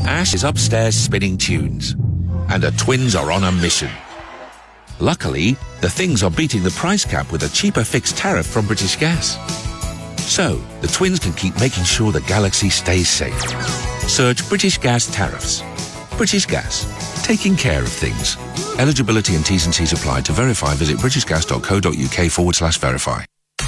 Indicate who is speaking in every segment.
Speaker 1: Ash is upstairs spinning tunes, and her twins are on a mission. Luckily, the things are beating the price cap with a cheaper fixed tariff from British Gas. So, the twins can keep making sure the galaxy stays safe. Search British Gas tariffs. British Gas, taking care of things. Eligibility and T's and C's apply. To verify, visit britishgas.co.uk/verify.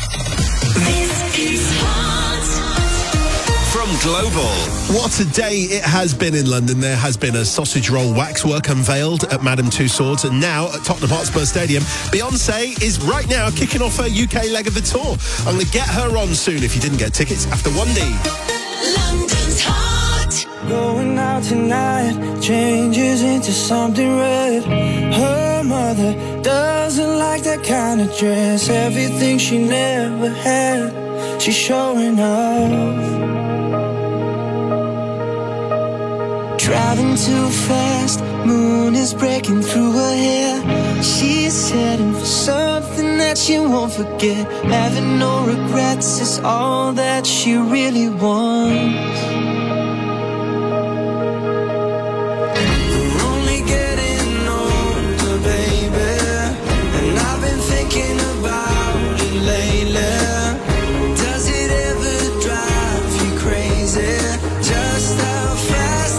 Speaker 2: Global.
Speaker 3: What a day it has been in London. There has been a sausage roll waxwork unveiled at Madame Tussauds, and now at Tottenham Hotspur Stadium, Beyoncé is right now kicking off her UK leg of the tour. I'm going to get her on soon if you didn't get tickets after 1D.
Speaker 4: London's hot.
Speaker 5: Going out tonight changes into something red. Her mother doesn't like that kind of dress. Everything she never had, she's showing off. Driving too fast, moon is breaking through her hair. She's heading for something that she won't forget. Having no regrets is all that she really wants. We're only getting older, baby, and I've been thinking about it lately. Does it ever drive you crazy? Just how fast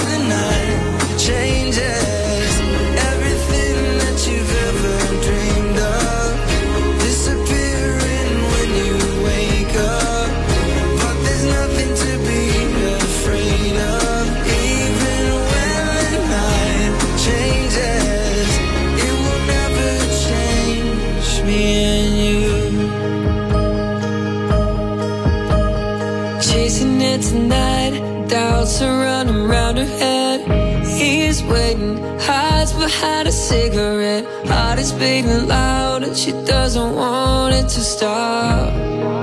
Speaker 5: changes everything that you've ever dreamed of, disappearing when you wake up. But there's nothing to be afraid of, even when the night changes. It will never change me and you. Chasing it tonight, doubts are running round her head. He's waiting, hides behind a cigarette. Heart is beating loud and she doesn't want it to stop.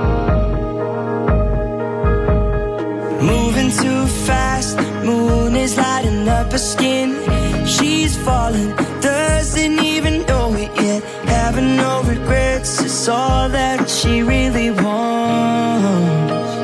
Speaker 5: Moving too fast, moon is lighting up her skin. She's falling, doesn't even know it yet. Having no regrets, it's all that she really wants.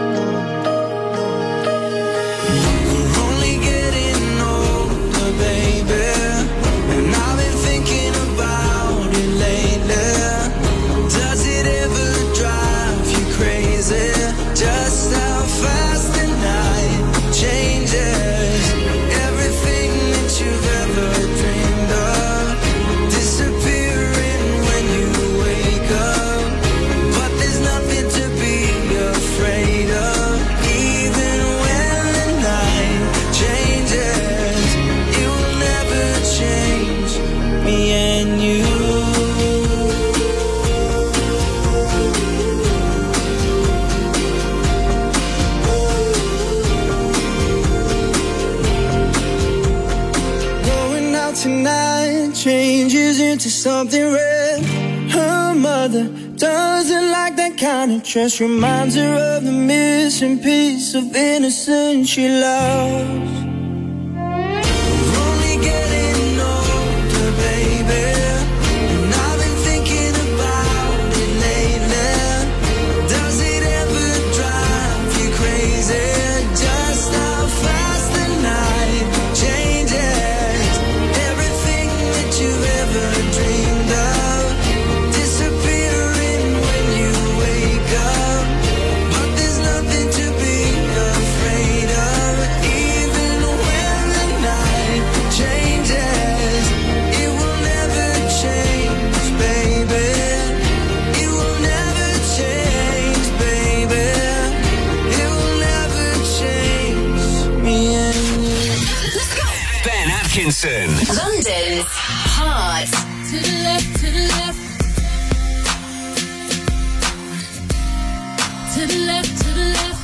Speaker 5: Just how fast the night changes everything that you've ever dreamed of, disappearing when you wake up. But there's nothing to be afraid of, even when the night changes. It will never change me and you. Tonight changes into something red. Her mother doesn't like that kind of dress. Reminds her of the missing piece of innocence she lost. We're only getting older, baby, and I've been thinking about it lately. Does it ever drive you crazy? Just how fast the night changes. You've ever dreamed of, disappearing when you wake up. But there's nothing to be afraid of, even when the night changes. It will never change, baby. It will never change, baby. It will never change me and you.
Speaker 4: Let's go.
Speaker 2: Ben Atkinson.
Speaker 4: London's hot.
Speaker 6: To the left, to the left. To the left, to the left.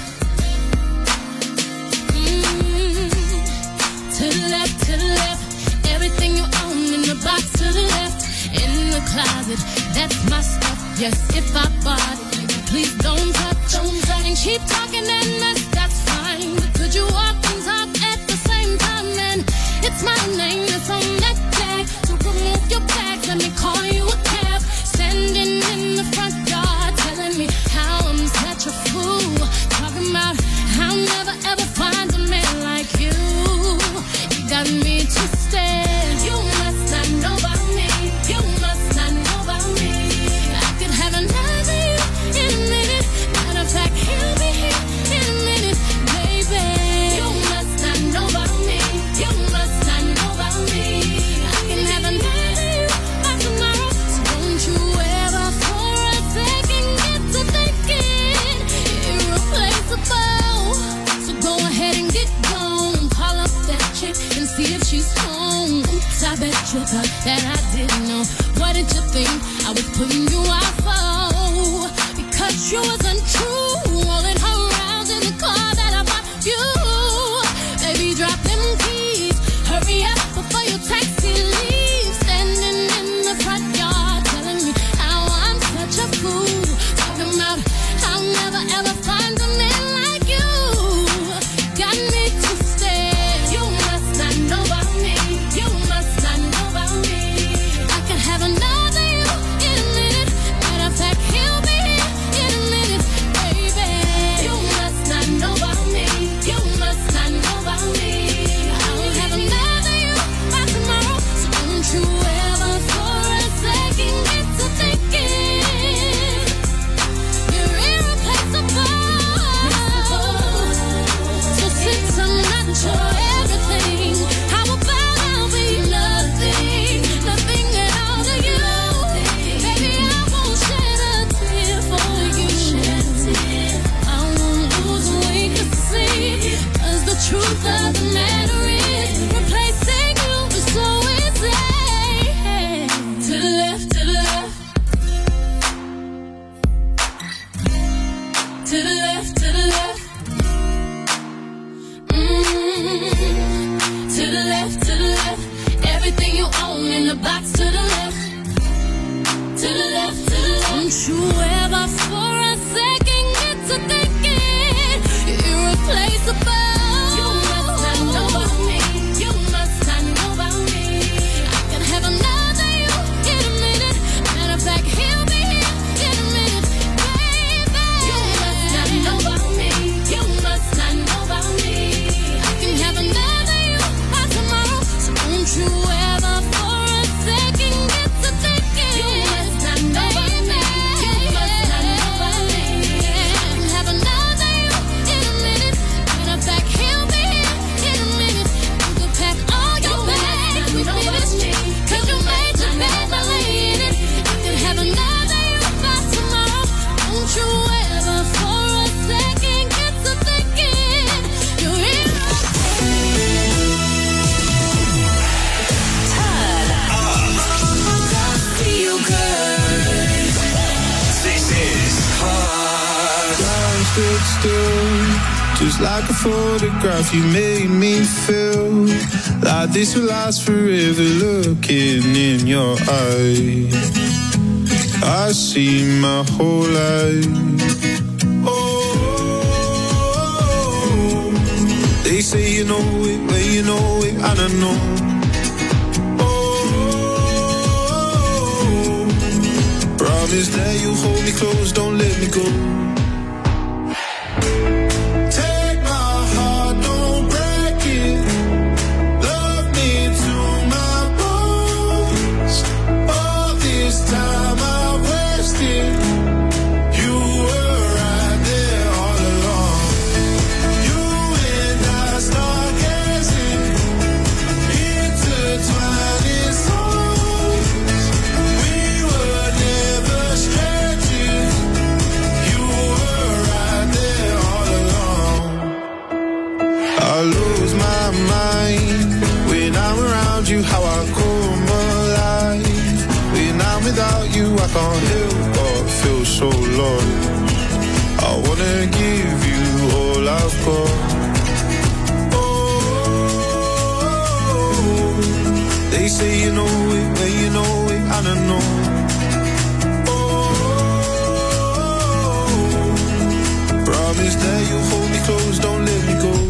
Speaker 6: To the left, to the left. Everything you own in the box to the left. In the closet, that's my stuff. Yes, if I bought it, please don't touch. And keep talking and mess, that's fine. But could you walk and talk at the same time? And it's my name that's on that tag. So remove your bags, let me call you a cab. Standing in the front yard, telling me how I'm such a fool. Talking about I'll never ever find a man like you. you thought that I didn't know. What did you think I was putting you out for? Because you was untrue, rolling her around in the car that I bought you. Baby, drop them keys, hurry up before your taxi leaves. Standing in the front yard, telling me how I'm such a fool. Talking about I'll never ever find a man like you. Got me twisted. You must not know about me. You must not know about me. I can have another you in a minute. Matter of fact, he'll be here in a minute, baby. You must not know about me. You must not know about me. I will have another you by tomorrow. So don't you ever for a second get to thinking you're irreplaceable. So since I'm not your everything, how about I'll be nothing, nothing at all to you? Baby, I won't shed a tear for you. I won't lose weight to sleep, 'cause the truth of the matter is, replacing you is so easy. To the left, to the left. To the left, to the left. To the left, to the left. Everything you own in the box to the left. To the left, to the left. Don't you ever for a second get to thinking you're irreplaceable. You must not know about me. You must not know about me. I can have another you in a minute. Matter of fact, he'll be here in a minute, baby. You must not know about me. You must not know about me. I can have another you by tomorrow. So don't you ever for a second get to thinking you must not know about me. You must not know about me. I can have another you in a minute. Matter of fact, he'll be here in a minute. You can pack all your bags with me, 'cause you made your bed by laying it. I can have another you by tomorrow. Don't you ever for a second get to thinking you're
Speaker 4: Feel good.
Speaker 2: This is Hard.
Speaker 5: Time stood still, just like a photograph. You made me feel like this will last forever. Looking in your eyes, I see my whole life. Oh, they say you know it when you know it, I don't know. Promise that you hold me close, don't let me go. Take my heart, don't break it. Love me to my bones. All this time I wasted. You were right there all along. You and I start gazing, intertwining souls. We were never strangers. You were right there all along. I lose my mind when I'm around you. How I come alive when I'm without you. I can't help but feel so lost. I wanna give you all I've got. Oh, they say you know it when you know it, I don't know. Promise that you'll hold me close, don't let me go.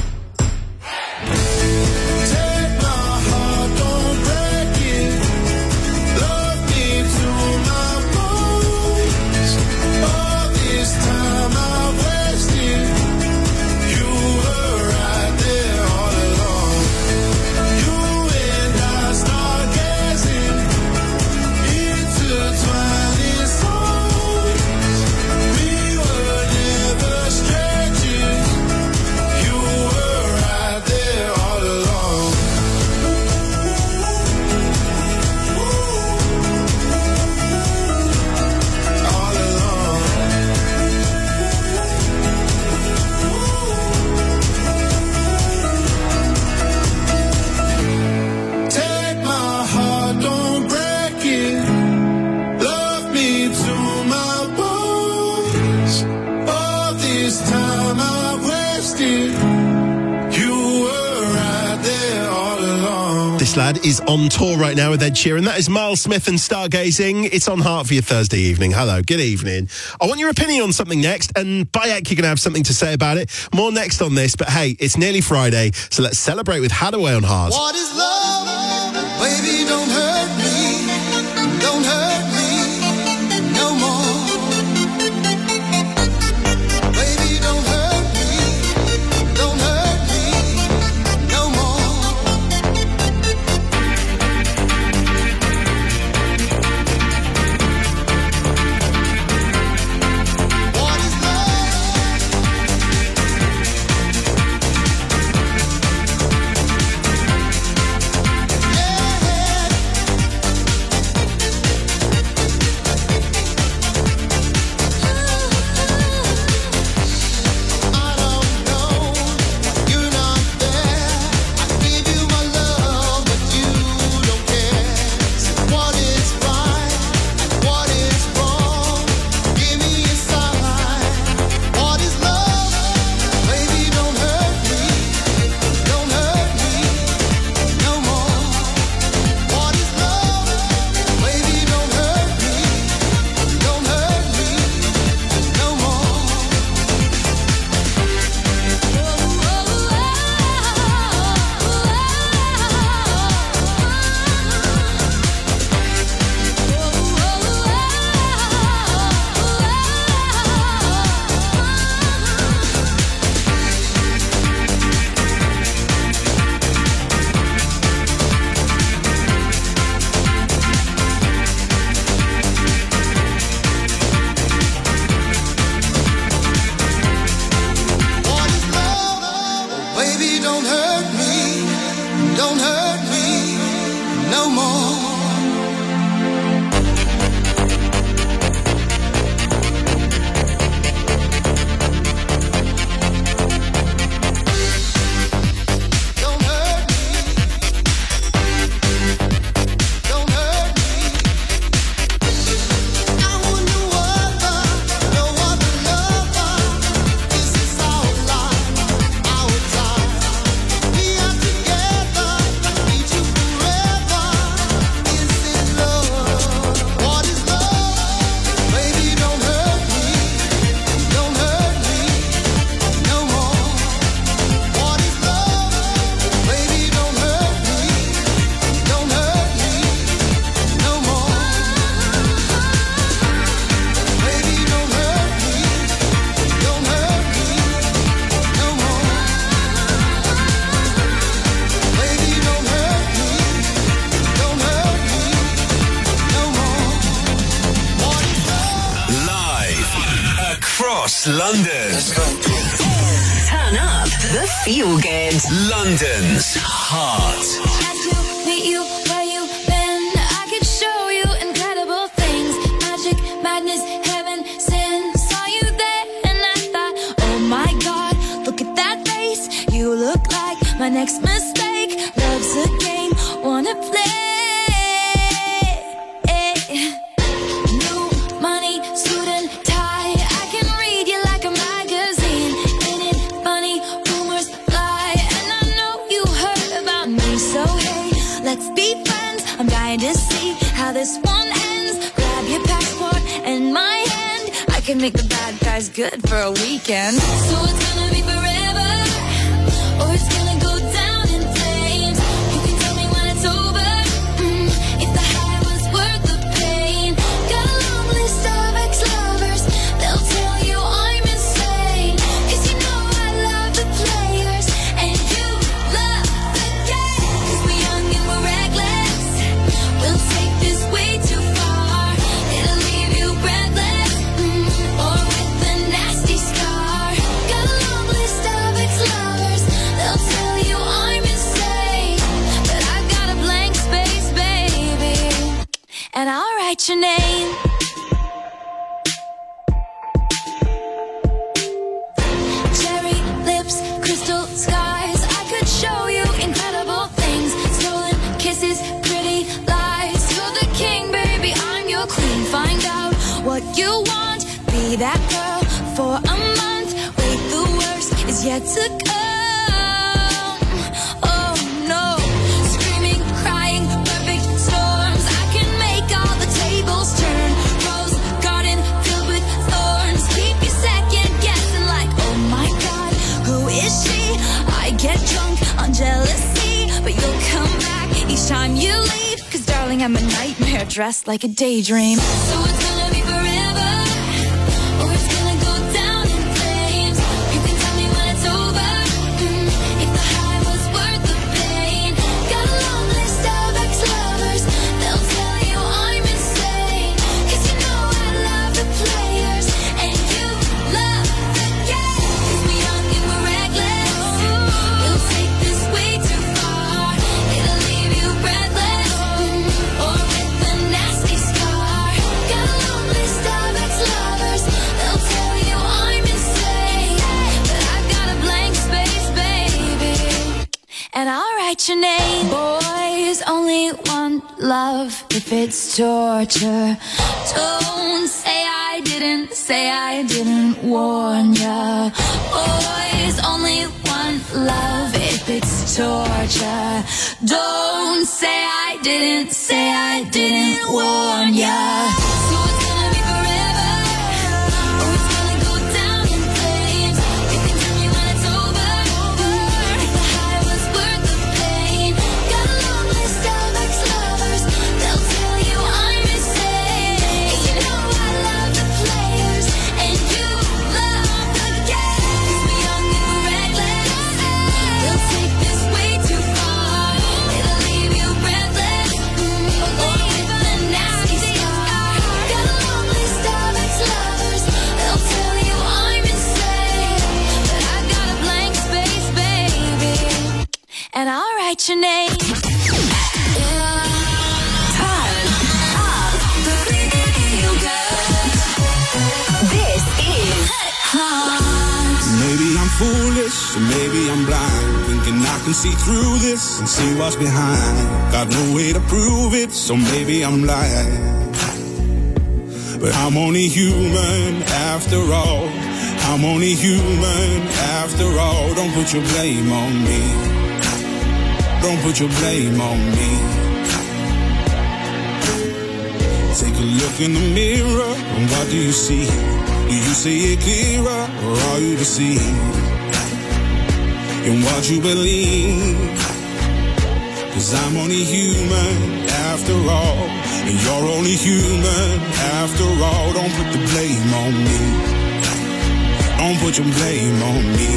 Speaker 5: Take my heart, don't break it. Love me to my bones. All this time I wasted. You were right there all along. You and I start gazing
Speaker 3: This lad is on tour right now with Ed Sheeran. That is Miles Smith and Stargazing. It's on Heart for your Thursday evening. Hello, good evening. I want your opinion on something next, and Bayek, you're going to have something to say about it. More next on this, but hey, it's nearly Friday, so let's celebrate with Hadaway on Heart.
Speaker 7: What is love? Baby, don't hurt me. Don't hurt me no more. Baby, don't hurt me. Don't hurt me no more. What is
Speaker 2: London. Let's go.
Speaker 8: Turn up the feel good.
Speaker 2: London's Heart.
Speaker 6: Had to meet you where you've been. I could show you incredible things. Magic, madness, heaven, sin. Saw you there and I thought, oh my God, look at that face. You look like my next mistake. Love's a game, wanna play. To see how this one ends. Grab your passport and my hand. I can make the bad guys good for a weekend. So it's gonna be forever, or it's gonna go down in flames. You can tell me when it's over, if the high was worth the pain. Got a long list of ex-lovers, they'll tell you I'm insane. 'Cause you know I love the players, and you love the game. 'Cause we're young and we're reckless. We'll take this way too far. It'll leave you breathless, or with a nasty scar. Got a long list of ex-lovers. They'll tell you I'm insane, but I've got a blank space, baby, and I'll write your name. Cherry lips, crystal skies. I could show you incredible things. Stolen kisses, pretty lies. You're the king, baby, I'm your queen. Find out what you want. Be that girl for a month. Wait, the worst is yet to come. Oh no, screaming
Speaker 9: each time you leave. Cause darling, I'm a nightmare dressed like a daydream. So it's gonna be forever, or it's gonna go down in flames. You can tell me when it's over, if the high was worth the pain. Got a long list of ex-lovers, they'll tell you I'm insane. Cause you know I love the players, and you love the game. Cause we're young and we're reckless, we'll take this way too far. It'll leave you breathless, or with a nasty scar. Got a long list of ex-lovers, they'll tell you I'm insane. But I've got a blank space, baby, and I'll write your name. Boys only want love if it's torture. Don't say I didn't warn ya. Boys only want love if it's torture. Don't say I didn't warn ya. So it's gonna be forever, or it's gonna go down in flames. You can tell me when it's over, if the high was worth the pain. Got a long list of ex-lovers, they'll tell you I'm insane. You know I love the players, and you love the game. Cause we're young and we're reckless, they'll take this way too far. It'll leave you breathless, or with a nasty scar. Got a long list of ex-lovers, they'll tell you I'm insane. But I've got a blank space, baby, and I'll write your name.
Speaker 8: This is
Speaker 10: Maybe I'm foolish, or maybe I'm blind, thinking I can see through this and see what's behind. Got no way to prove it, so maybe I'm lying. But I'm only human after all. I'm only human after all. Don't put your blame on me. Don't put your blame on me. Take a look in the mirror, and what do you see? Do you see it clearer, or are you deceived in what you believe? Cause I'm only human after all, and you're only human after all. Don't put the blame on me. Don't put your blame on me.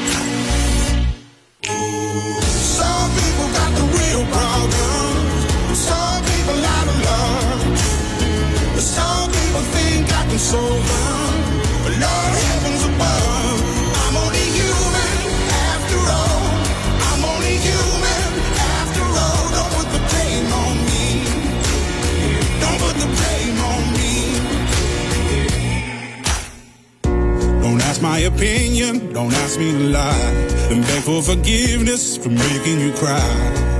Speaker 10: Some people got the real problem. Some people out of love. Some people think I can solve them, but Lord heavens above, I'm only human after all. I'm only human after all. Don't put the blame on me. Don't put the blame on me. Don't ask my opinion, don't ask me to lie, and beg for forgiveness for making you cry.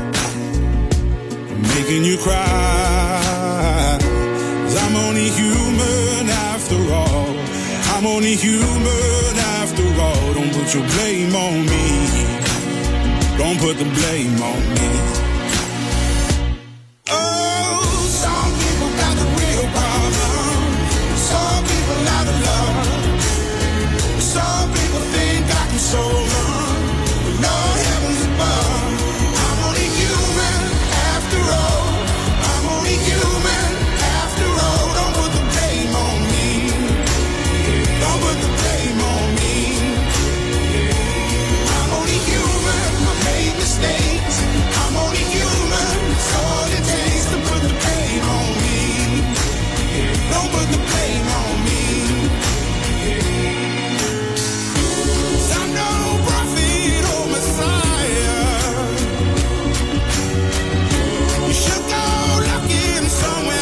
Speaker 10: For making you cry. I'm only human after all. I'm only human after all. Don't put your blame on me. Don't put the blame on me. Oh, some people got the real problem. Some people out of love. Some people think I can solve them, but Lord heavens above, I'm only human after all. I'm only human. Don't put the blame on me. Don't put the blame on me. I'm only human. I made mistakes. I'm only human. It's all it takes to put the blame on me. Don't put the blame on me. 'Cause I'm no prophet or Messiah. You should go looking somewhere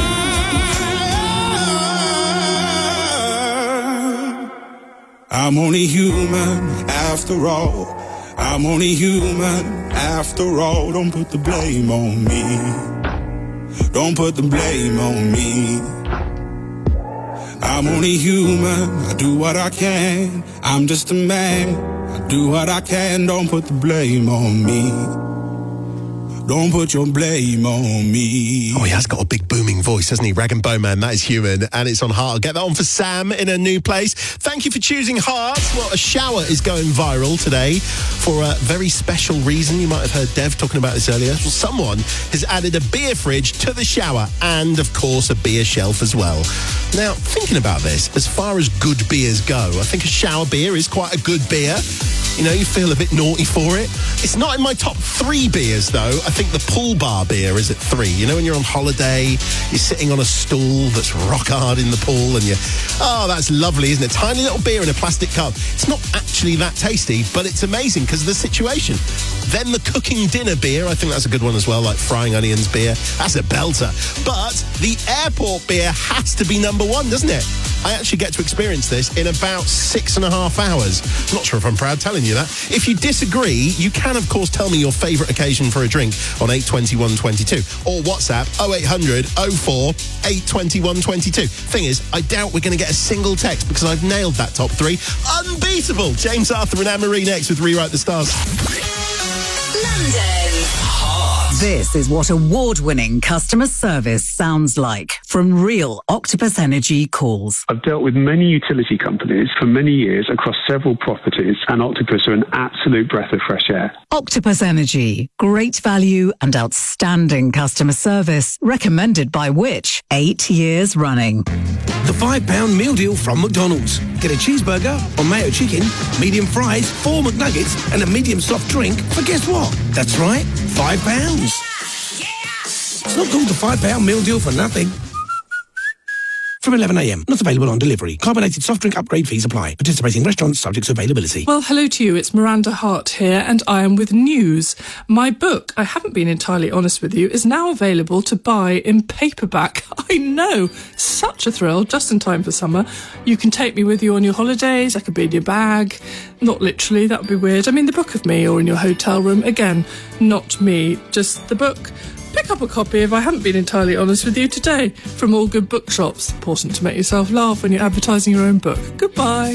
Speaker 10: high. I'm only human after all. I'm only human after all. Don't put the blame on me. Don't put the blame on me. I'm only human. I do what I can. I'm just a man. I do what I can. Don't put the blame on me. Don't put your blame on me.
Speaker 3: Oh, he has got a big booming voice, hasn't he? Rag and Bone Man, that is Human, and it's on Heart. I'll get that on for Sam in a new place. Thank you for choosing Heart. Well, a shower is going viral today for a very special reason. You might have heard Dev talking about this earlier. Well, someone has added a beer fridge to the shower and, of course, a beer shelf as well. Now, thinking about this, as far as good beers go, I think a shower beer is quite a good beer. You know, you feel a bit naughty for it. It's not in my top 3 beers, though. I think the Pool Bar beer is at 3. You know, when you're on holiday, you're sitting on a stool that's rock hard in the pool, and that's lovely, isn't it? Tiny little beer in a plastic cup. It's not actually that tasty, but it's amazing because of the situation. Then the cooking dinner beer, I think that's a good one as well, like Frying Onions beer. That's a belter. But the airport beer has to be number 1, doesn't it? I actually get to experience this in about 6.5 hours. I'm not sure if I'm proud telling you that. If you disagree, you can, of course, tell me your favourite occasion for a drink on 82122 or WhatsApp 0800 04 82122. Thing is, I doubt we're going to get a single text because I've nailed that top 3. Unbeatable! James Arthur and Anne-Marie next with Rewrite the Stars.
Speaker 8: London.
Speaker 11: This is what award-winning customer service sounds like from real Octopus Energy calls.
Speaker 12: I've dealt with many utility companies for many years across several properties, and Octopus are an absolute breath of fresh air.
Speaker 11: Octopus Energy. Great value and outstanding customer service. Recommended by which? 8 years running.
Speaker 13: The £5 meal deal from McDonald's. Get a cheeseburger or mayo chicken, medium fries, 4 McNuggets, and a medium soft drink for guess what? That's right, £5. It's not called the £5 meal deal for nothing. From 11 a.m. Not available on delivery. Carbonated soft drink upgrade fees apply. Participating restaurants subject to availability.
Speaker 14: Well, hello to you. It's Miranda Hart here, and I am with news. My book, I haven't been entirely honest with you, is now available to buy in paperback. I know, such a thrill, just in time for summer. You can take me with you on your holidays. I could be in your bag. Not literally, that would be weird. I mean, the book of me or in your hotel room. Again, not me, just the book. Pick up a copy if I haven't been entirely honest with you today from all good bookshops. Important to make yourself laugh when you're advertising your own book. Goodbye.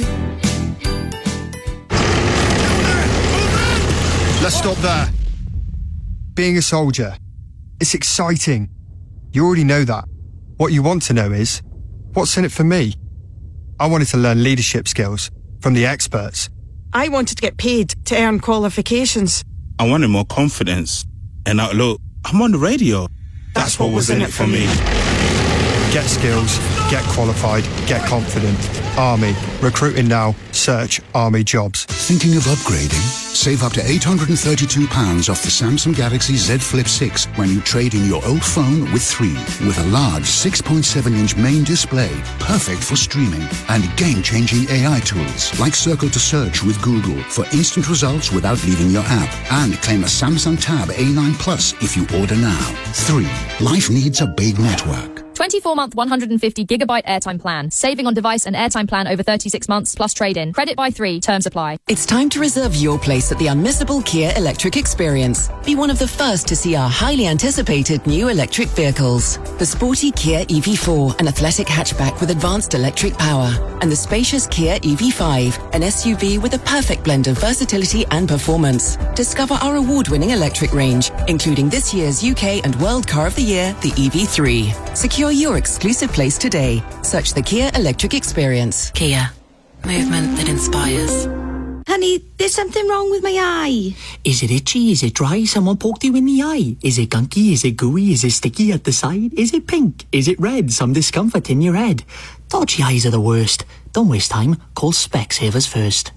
Speaker 15: Let's stop there. Being a soldier, it's exciting. You already know that. What you want to know is, what's in it for me? I wanted to learn leadership skills from the experts.
Speaker 16: I wanted to get paid to earn qualifications.
Speaker 17: I wanted more confidence and outlook. I'm on the radio. That's what was in it for me.
Speaker 15: Get skills, get qualified, get confident. Army. Recruiting now. Search Army jobs.
Speaker 18: Thinking of upgrading? Save up to £832 off the Samsung Galaxy Z Flip 6 when you trade in your old phone with 3. With a large 6.7-inch main display, perfect for streaming, and game-changing AI tools like Circle to Search with Google for instant results without leaving your app. And claim a Samsung Tab A9 Plus if you order now. 3. Life needs a big network.
Speaker 19: 24-month 150GB airtime plan. Saving on device and airtime plan over 36 months plus trade-in. Credit by 3. Terms apply.
Speaker 20: It's time to reserve your place at the unmissable Kia electric experience. Be one of the first to see our highly anticipated new electric vehicles. The sporty Kia EV4, an athletic hatchback with advanced electric power. And the spacious Kia EV5, an SUV with a perfect blend of versatility and performance. Discover our award-winning electric range, including this year's UK and World Car of the Year, the EV3. Secure your exclusive place today. Search the Kia electric experience.
Speaker 21: Kia. Movement that inspires.
Speaker 22: Honey, there's something wrong with my eye.
Speaker 23: Is it itchy? Is it dry? Someone poked you in the eye? Is it gunky? Is it gooey? Is it sticky at the side? Is it pink? Is it red? Some discomfort in your head? Dodgy eyes are the worst. Don't waste time. Call Specsavers first.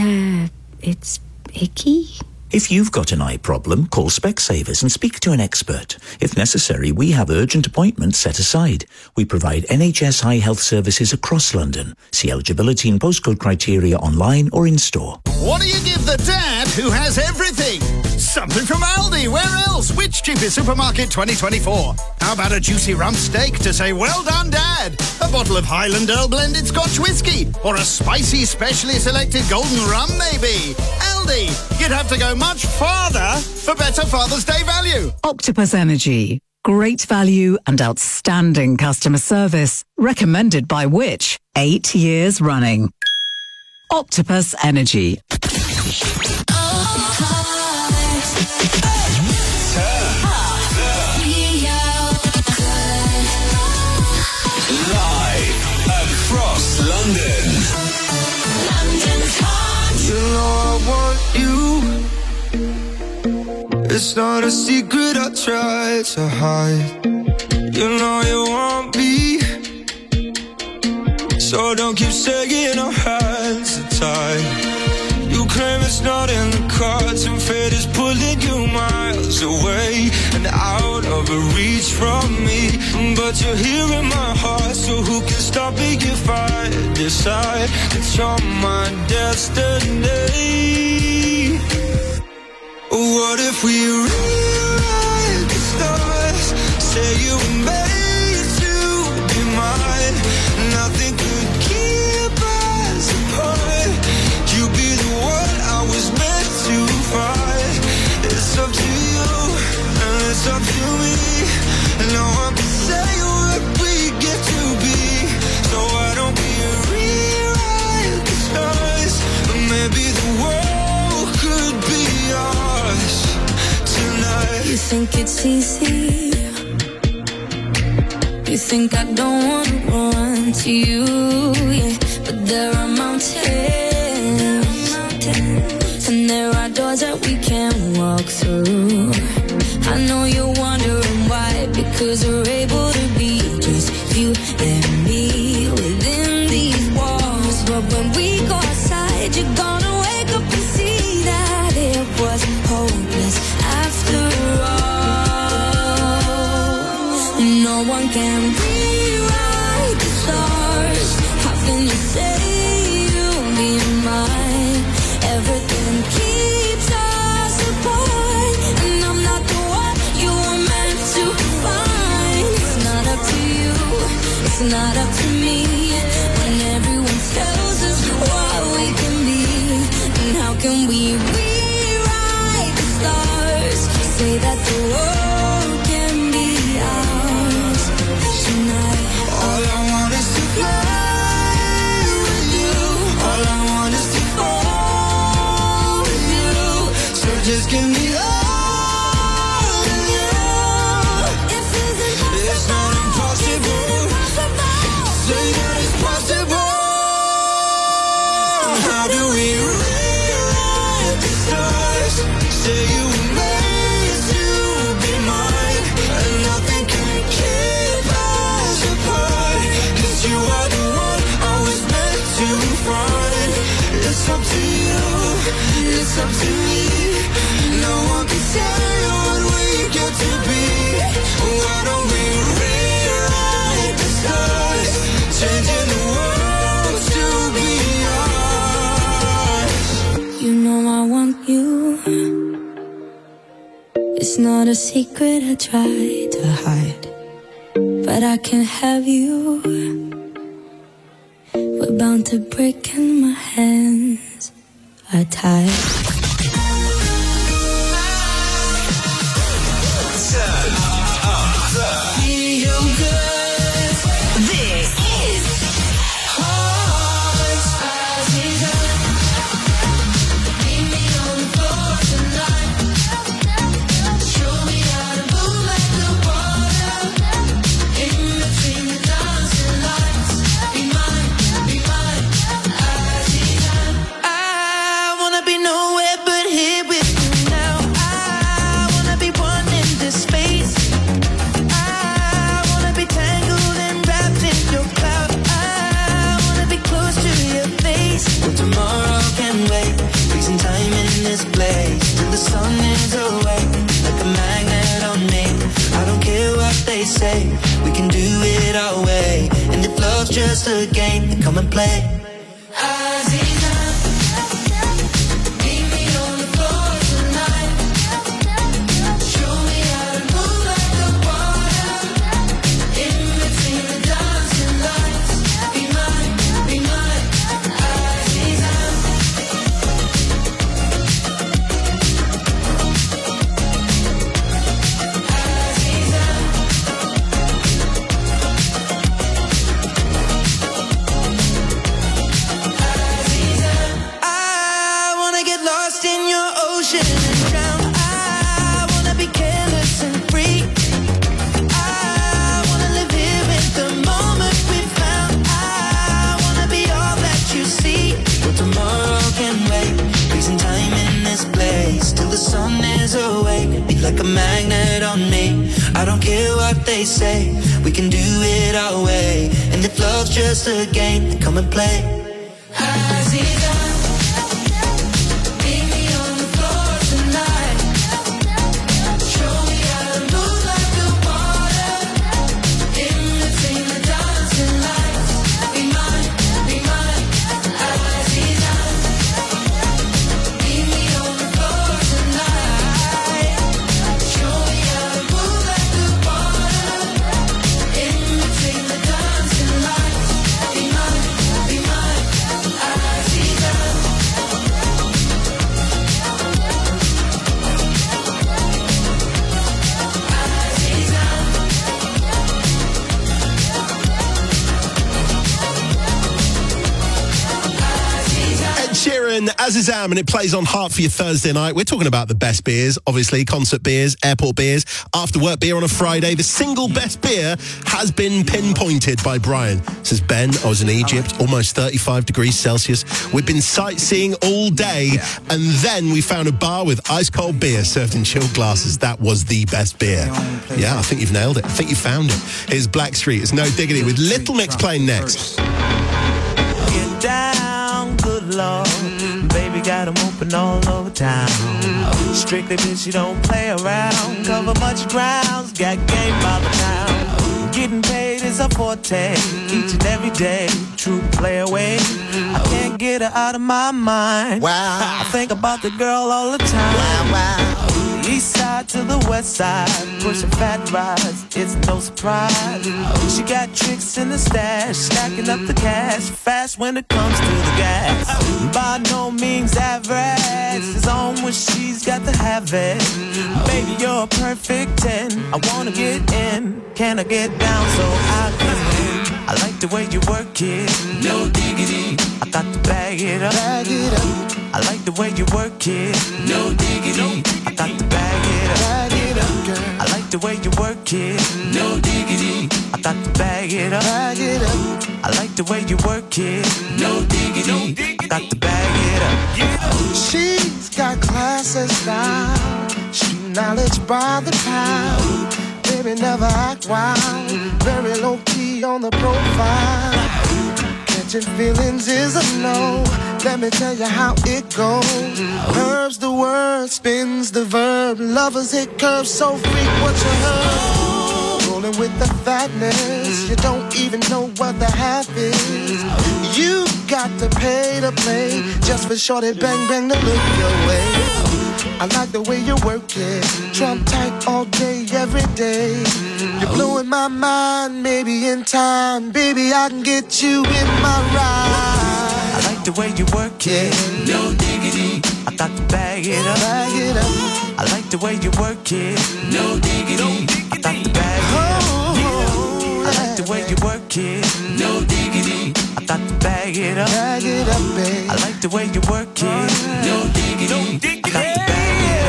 Speaker 22: It's icky?
Speaker 24: If you've got an eye problem, call Specsavers and speak to an expert. If necessary, we have urgent appointments set aside. We provide NHS eye health services across London. See eligibility and postcode criteria online or in store.
Speaker 25: What do you give the dad who has everything? Something from Aldi. Where else? Which cheapest supermarket 2024? How about a juicy rump steak to say, well done, Dad? A bottle of Highland Earl blended Scotch whiskey? Or a spicy, specially selected golden rum, maybe? Aldi, you'd have to go much farther for better Father's Day value.
Speaker 11: Octopus Energy. Great value and outstanding customer service. Recommended by which? 8 years running. Octopus Energy.
Speaker 10: It's not a secret I try to hide. You know you want me, so don't keep saying our hands are tied. You claim it's not in the cards, and fate is pulling you miles away and out of reach from me. But you're here in my heart, so who can stop me if I decide that you're my destiny? What if we rewrite the stars? Say you were made to be mine. Nothing could keep us apart. You be the one I was meant to find. It's up to you, and it's up to me. No one can say what we get to be. So why don't we rewrite the stars? Maybe the world could be ours tonight.
Speaker 9: You think it's easy? You think I don't want to run to you, yeah. But there are mountains, and there are doors that we can't walk through. I know you're wondering why, because we're able to be just you and me within these walls. But when we go outside, you're gonna wake up and see that it was hopeless after all. No one can rewrite the stars. How can you say you'll be mine? Everything keeps us apart, and I'm not the one you were meant to find. It's not up to you, it's not up to me, when everyone tells us what we can be. And how can we rewrite the stars? Say that the world can be ours tonight.
Speaker 10: All I want is to fly with you. All I want is to fall with you. So just give me all of you. It's not impossible. Say that it's possible. How do we rewrite the stars? Say you were made to be mine, and nothing can keep us apart. 'Cause you are the one I was meant to find. It's up to you, it's up to me. No one can say what we get to be. Why don't we rewrite the stars? Changing the world to be ours.
Speaker 9: You know I want you. It's not a secret I try to hide, but I can have you. We're bound to break and my hands are tied.
Speaker 8: Turn up the feel good. This is Hearts as is up. Meet me on the floor tonight. Show me how to move like the water. In between the dancing lights. Be mine as is up. I wanna be nowhere but here with you now. I wanna be one in this space. I wanna be tangled and wrapped in your cloud. I wanna be close to your face. Well, tomorrow can wait. Freezing time in this place till the sun is away, like a magnet on me. I don't care what they say, we can do it our way. And if love's just a game, then come and play. Aziza, meet me on the floor tonight. Show me how to move like the water. In between the dancing lights. Be mine, Aziza. Aziza.
Speaker 1: bet on me. I don't care what they say, we can do it our way. And if love's just a game, then come and play.
Speaker 3: Azizam, and it plays on Heart for your Thursday night. We're talking about the best beers, obviously, concert beers, airport beers, after work beer on a Friday. The single best beer has been pinpointed by Brian. Says, Ben, I was in Egypt, almost 35 degrees Celsius. We've been sightseeing all day, and then we found a bar with ice-cold beer served in chilled glasses. That was the best beer. Yeah, I think you've nailed it. I think you found it. Here's Blackstreet. It's No Diggity with Little Mix playing next.
Speaker 2: Get down, good Lord. Baby got 'em open all over town. Strictly bitch, you don't play around. Cover much grounds, got game by the pound. Getting paid is a forte, each and every day. True play away. I can't get her out of my mind. Wow. I think about the girl all the time. Wow, wow. East side to the west side, pushing fat rides, it's no surprise. She got tricks in the stash, stacking up the cash, fast when it comes to the gas. By no means average, it's on when she's got to have it. Baby, you're a perfect 10, I wanna get in, can I get down so I can win? I like the way you work it, no diggity, I got to bag it up, bag it up. I like the way you work it, no diggity, I got to bag it up, bag it up, girl. I like the way you work it, no diggity, I got to bag it up, bag it up. I like the way you work it, no diggity, I got to bag it up.
Speaker 10: She's got class and style, street knowledge by the pound. Baby never act wild, very low key on the profile. Catching feelings is a no, let me tell you how it goes. Curves the word, spins the verb, lovers hit curves so freak what you heard. Rolling with the fatness, you don't even know what the half is. You got to pay to play, just for shorty bang bang to look your way. I like the way you work it, trump tight all day, every day. You're blowing my mind, maybe in time, baby, I can get you in my ride.
Speaker 2: I like the way you work it, no diggity, I got to bag it up, bag it up. I like the way you work it, no diggity, I got to bag it up. I like the way you work it, no diggity, I got to bag it up, bag it up, babe. I like the way you work it, no diggity, I got to bag it up.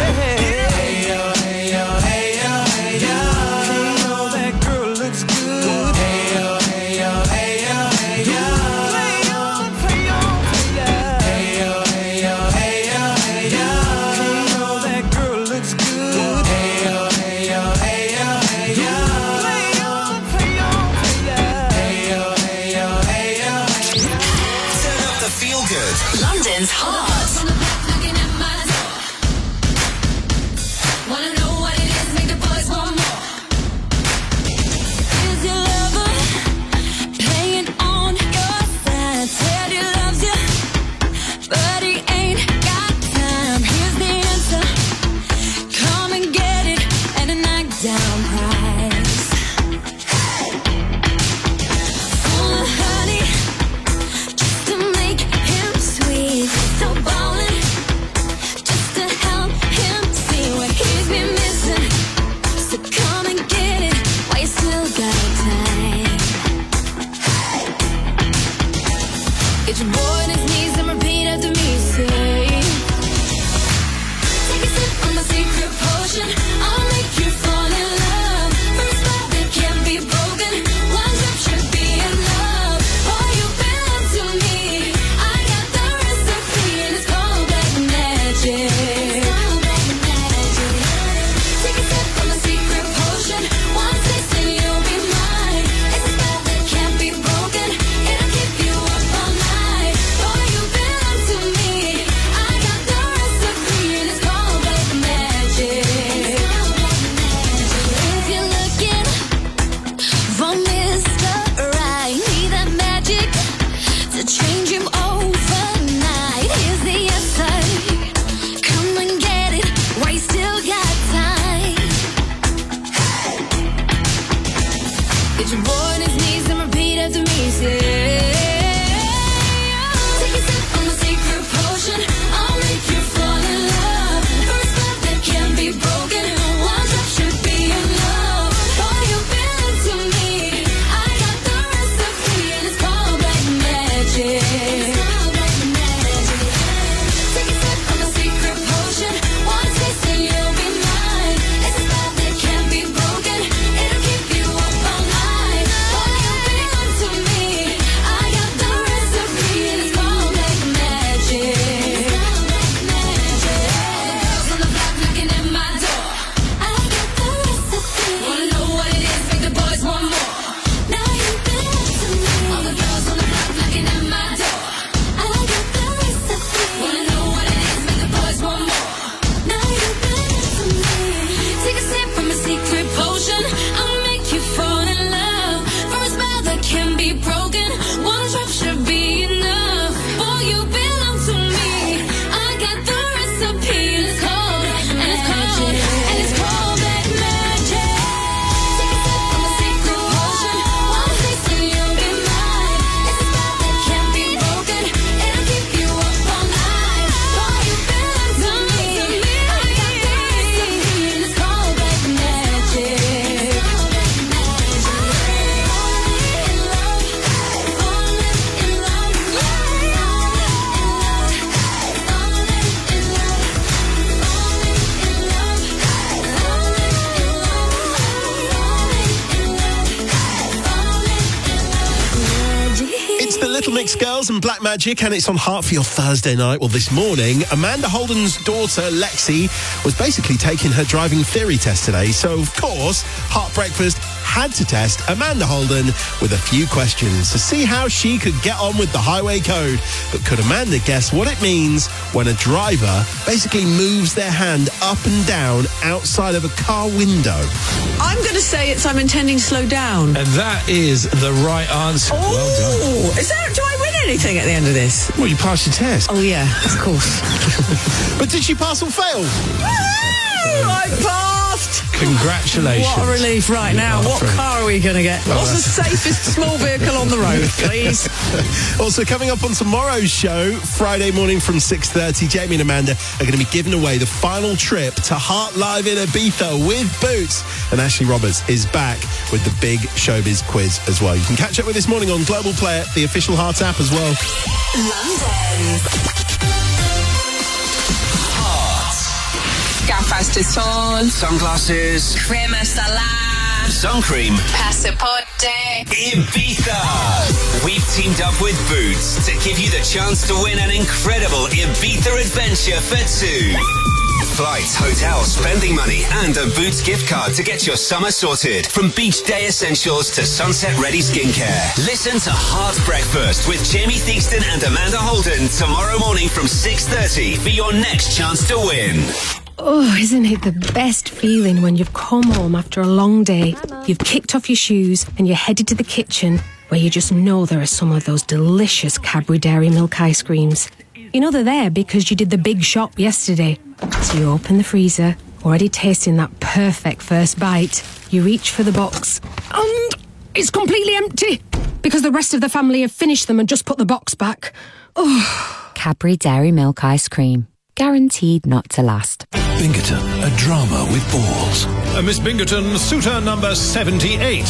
Speaker 2: Hey yo, hey yo, hey yo, hey yo. You know that girl looks good. Hey yo, hey yo, hey yo, hey yo. Play on, play on, play on. Hey yo, hey yo, hey yo, hey yo. You know that girl looks good. Hey yo, hey yo, hey yo, hey yo. Play on, play on, play on. Hey yo, hey yo, hey yo, hey yo.
Speaker 4: Turn up the feel good.
Speaker 5: London's Hot.
Speaker 3: Little Mix Girls and Black Magic, and it's on Heart for your Thursday night. Well, this morning, Amanda Holden's daughter, Lexi, was basically taking her driving theory test today. So, of course, Heart Breakfast had to test Amanda Holden with a few questions to see how she could get on with the highway code. But could Amanda guess what it means when a driver basically moves their hand up and down outside of a car window?
Speaker 4: I'm going to say I'm intending to slow down.
Speaker 5: And that is the right answer.
Speaker 4: Oh,
Speaker 5: well done.
Speaker 4: Do I win anything at the end of this?
Speaker 5: Well, you passed your test.
Speaker 4: Oh, yeah, of course.
Speaker 3: But did she pass or fail?
Speaker 4: I passed!
Speaker 5: Congratulations.
Speaker 4: What a relief. Right now, what
Speaker 5: Brilliant.
Speaker 4: car are we going to get?
Speaker 3: Well,
Speaker 4: What's the safest small vehicle on the road, please?
Speaker 3: Also, coming up on tomorrow's show, Friday morning from 6:30, Jamie and Amanda are going to be giving away the final trip to Heart Live in Ibiza with Boots. And Ashley Roberts is back with the big showbiz quiz as well. You can catch up with this morning on Global Player, the official Heart app as well.
Speaker 6: Gafas de sol,
Speaker 7: sunglasses,
Speaker 6: crema solar,
Speaker 7: sun cream,
Speaker 6: pasaporte,
Speaker 7: Ibiza. We've teamed up with Boots to give you the chance to win an incredible Ibiza adventure for two. Flights, hotels, spending money, and a Boots gift card to get your summer sorted. From beach day essentials to sunset-ready skincare. Listen to Heart Breakfast with Jamie Theakston and Amanda Holden tomorrow morning from 6:30 for your next chance to win.
Speaker 12: Oh, isn't it the best feeling when you've come home after a long day, you've kicked off your shoes and you're headed to the kitchen where you just know there are some of those delicious Cadbury Dairy Milk ice creams. You know they're there because you did the big shop yesterday. So you open the freezer, already tasting that perfect first bite. You reach for the box and it's completely empty because the rest of the family have finished them and just put the box back. Oh.
Speaker 26: Cadbury Dairy Milk ice cream. Guaranteed not to last.
Speaker 27: Bingerton, a drama with balls.
Speaker 28: Miss Bingerton, suitor number 78.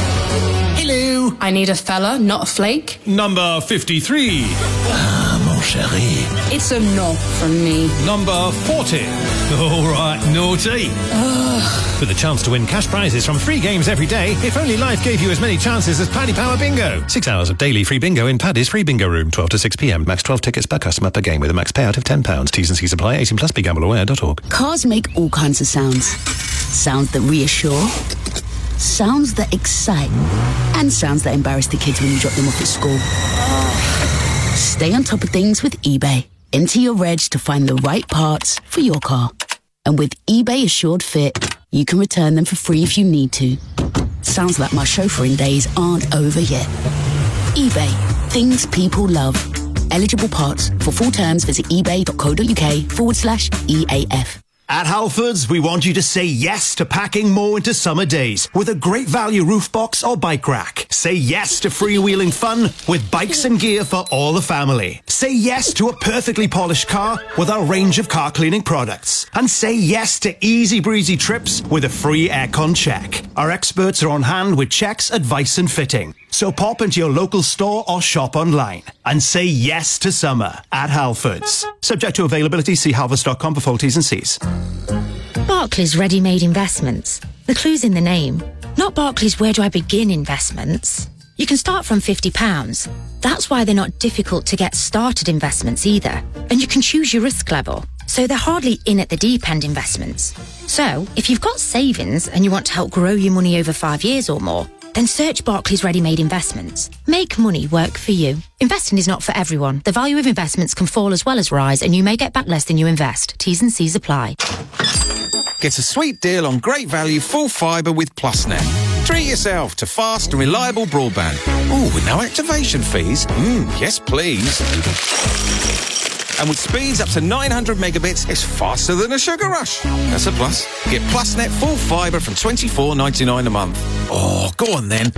Speaker 27: Hello.
Speaker 29: I need a fella, not a flake.
Speaker 28: Number 53.
Speaker 27: Ah, mon chéri.
Speaker 29: It's a no from me.
Speaker 28: Number 40. All right, naughty. With a chance to win cash prizes from free games every day, if only life gave you as many chances as Paddy Power Bingo. 6 hours of daily free bingo in Paddy's free bingo room, 12 to 6 p.m. Max 12 tickets per customer per game with a max payout of £10. T's and C's apply. 18 plus. BeGambleAware.org.
Speaker 30: Cars make all kinds of sounds. Sounds that reassure, sounds that excite, and sounds that embarrass the kids when you drop them off at school. Stay on top of things with eBay. Enter your reg to find the right parts for your car. And with eBay Assured Fit, you can return them for free if you need to. Sounds like my chauffeuring days aren't over yet. eBay. Things people love. Eligible parts. For full terms, visit ebay.co.uk/EAF.
Speaker 31: At Halfords, we want you to say yes to packing more into summer days with a great value roof box or bike rack. Say yes to freewheeling fun with bikes and gear for all the family. Say yes to a perfectly polished car with our range of car cleaning products. And say yes to easy breezy trips with a free aircon check. Our experts are on hand with checks, advice and fitting. So pop into your local store or shop online and say yes to summer at Halfords. Subject to availability, see halfords.com for full T's and C's.
Speaker 22: Barclays Ready-Made Investments. The clue's in the name. Not Barclays Where Do I Begin investments. You can start from £50. That's why they're not difficult to get started investments either. And you can choose your risk level. So they're hardly in at the deep end investments. So if you've got savings and you want to help grow your money over 5 years or more, then search Barclays Ready-Made Investments. Make money work for you. Investing is not for everyone. The value of investments can fall as well as rise, and you may get back less than you invest. T's and C's apply.
Speaker 32: Get a sweet deal on great value full fibre with PlusNet. Treat yourself to fast and reliable broadband. Oh, with no activation fees? Yes, please. And with speeds up to 900 megabits, it's faster than a sugar rush. That's a plus. Get PlusNet full fibre from $24.99 a month. Oh, go on then.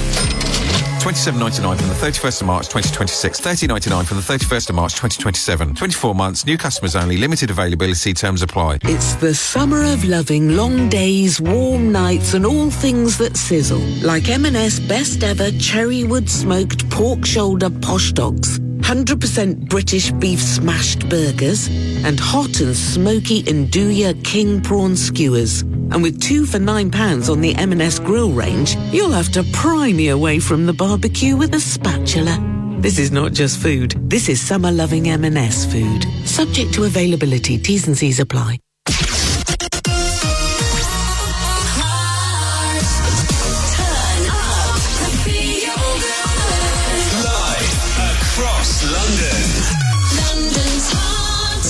Speaker 32: $27.99 from the 31st of March 2026, $30.99 from the 31st of March 2027. 24 months, new customers only, limited availability, terms apply.
Speaker 4: It's the summer of loving long days, warm nights and all things that sizzle. Like M&S best ever cherrywood smoked pork shoulder posh dogs. 100% British beef smashed burgers and hot and smoky Nduja king prawn skewers. And with 2 for £9 on the M&S grill range, you'll have to pry me away from the barbecue with a spatula. This is not just food. This is summer-loving M&S food. Subject to availability. T's and C's apply.
Speaker 7: Live across London.
Speaker 8: London's heart.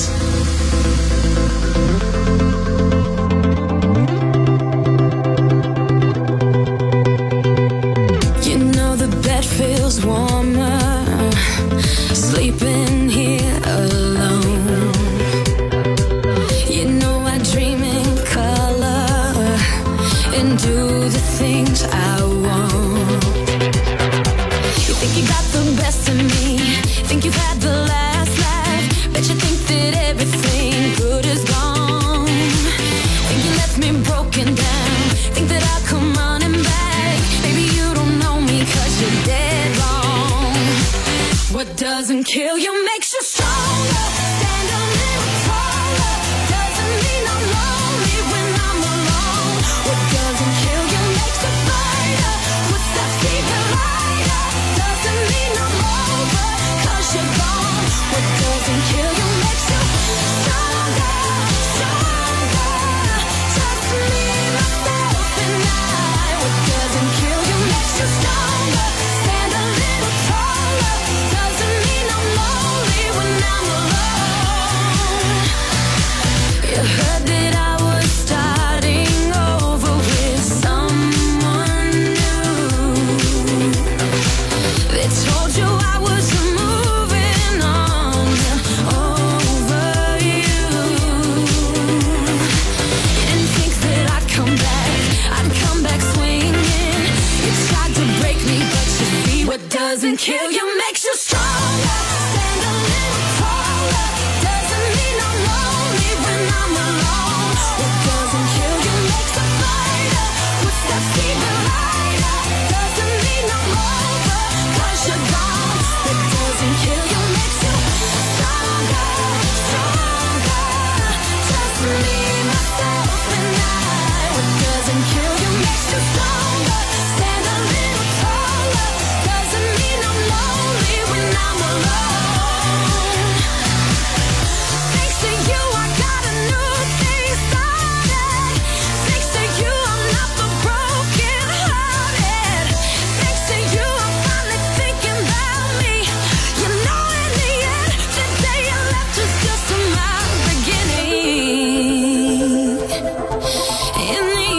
Speaker 9: You know the bed feels warmer, sleeping here alone. You know I dream in color and do the things I want. You think you got the best of me, think you've had the last laugh, bet you think that everything good is gone. Think you left me broken down, think that I'll come running back. Maybe you don't know me 'cause you're dead wrong. What doesn't kill you makes you stronger. Stand a little taller. Doesn't mean I'm lonely when I'm alone. What doesn't kill you makes you brighter. Puts that fever lighter. Doesn't mean I'm over 'cause you're gone. What doesn't kill you makes you stronger, stronger. Just me, myself, and I. What doesn't kill you makes you stronger. Stand a little taller. Doesn't mean I'm lonely when I'm alone. You heard that I was starting over with someone new. They told you I was moving on over you. You didn't think that I'd come back swinging. You tried to break me, but you see what doesn't kill you makes you stronger. Stand a little taller. Doesn't mean I'm lonely when I'm alone. What doesn't kill you makes a fighter. Puts that fever lighter. Doesn't mean I'm over 'cause you're gone. What doesn't kill you makes you stronger, stronger. Just me, myself, and I. What doesn't kill you makes you stronger. Stand a little taller. Doesn't mean I'm lonely when I'm alone. Thanks to you, I got a new thing started. Thanks to you, I'm not the broken hearted. Thanks to you, I'm finally thinking about me. You know, in the end, the day you left was just my beginning. In the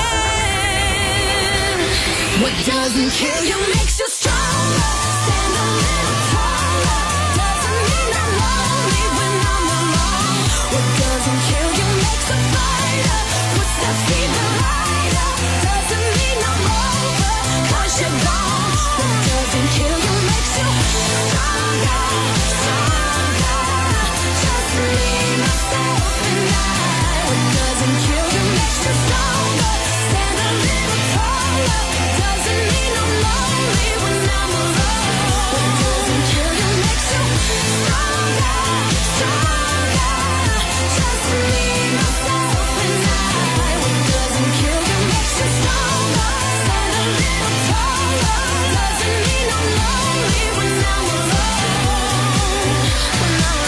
Speaker 9: end, what doesn't kill you makes you stronger. Stand a little taller. Doesn't mean I'm lonely when I'm alone. What doesn't kill you makes a fighter. Puts that fever lighter. Doesn't mean I'm over 'cause you're gone. What doesn't kill you makes you stronger, stronger. Just me, myself, and I. What doesn't kill you makes you stronger. Stand a little taller. Doesn't mean I'm lonely when I'm alone. What doesn't kill you makes you stronger, stronger. Just me, myself, and I. What doesn't kill you makes you stronger. Stand a little taller. Doesn't mean I'm lonely when I'm alone. When I'm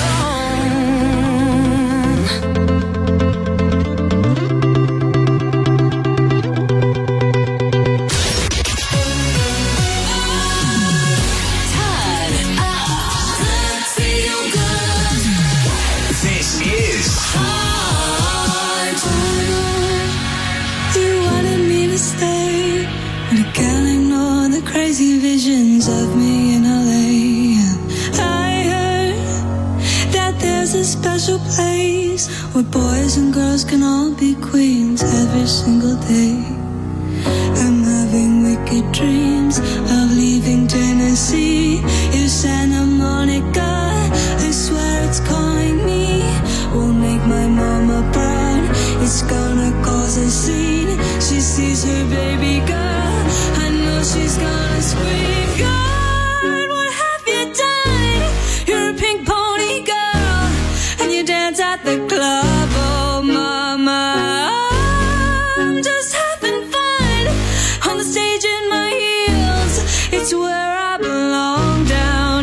Speaker 7: This is
Speaker 8: You wanted me to stay, but I can't ignore the crazy visions of me in LA. I heard that there's a special place where boys and girls can all be queens every single day. I'm having wicked dreams of leaving Tennessee. If Santa Monica, I swear it's calling me. Won't make my mama proud. It's gonna cause a scene. She sees her baby girl. I know she's gonna scream. God, what have you done? You're a pink pony girl, and you dance at the club. Oh, mama, I'm just having fun on the stage in my heels. It's where I belong, down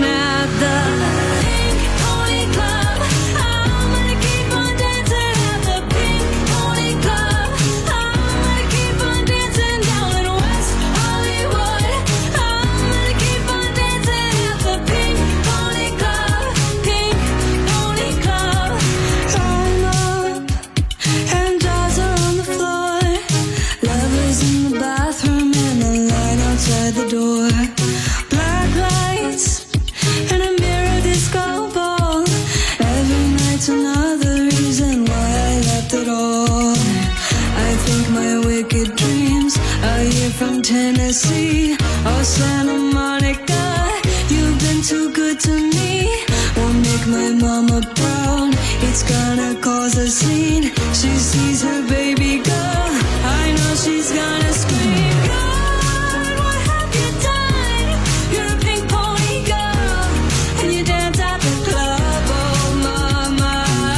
Speaker 8: from Tennessee or Santa Monica. You've been too good to me. Won't make my mama proud. It's gonna cause a scene. She sees her baby girl. I know she's gonna scream. God, what have you done? You're a pink pony girl, and you dance at the club. Oh, mama,